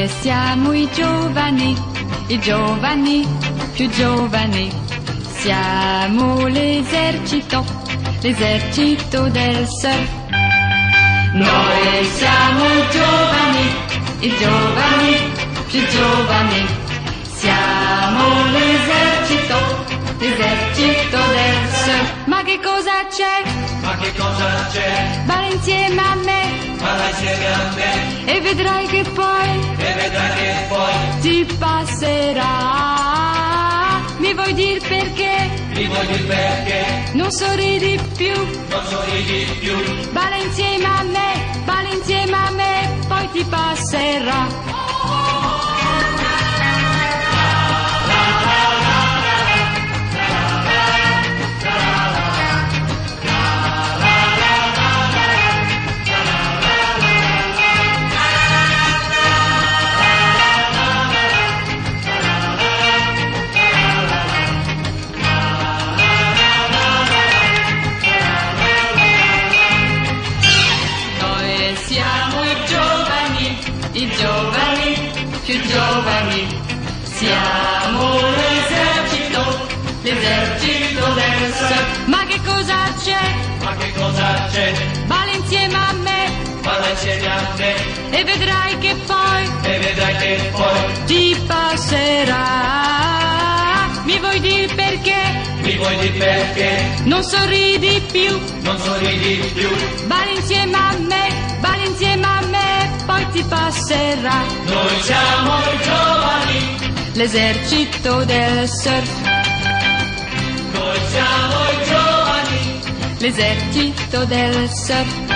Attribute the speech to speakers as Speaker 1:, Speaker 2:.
Speaker 1: Noi siamo i giovani più giovani. Siamo l'esercito del surf. Noi siamo i giovani più giovani. Siamo l'esercito del surf. Ma che cosa c'è? Balla insieme a me e vedrai che poi ti passerà. Mi vuoi dir perché? Non sorridi più. Balla insieme a me, poi ti passerà. I giovani più giovani. Siamo l'esercito del surf. Ma che cosa c'è? Balla insieme a me e vedrai che poi ti passerà. Mi vuoi dir perché? Non sorridi più. Balla insieme a me, poi ti passerà.
Speaker 2: Noi siamo i giovani,
Speaker 1: L'esercito del surf.
Speaker 2: noi siamo i giovani.
Speaker 1: L'esercito del surf.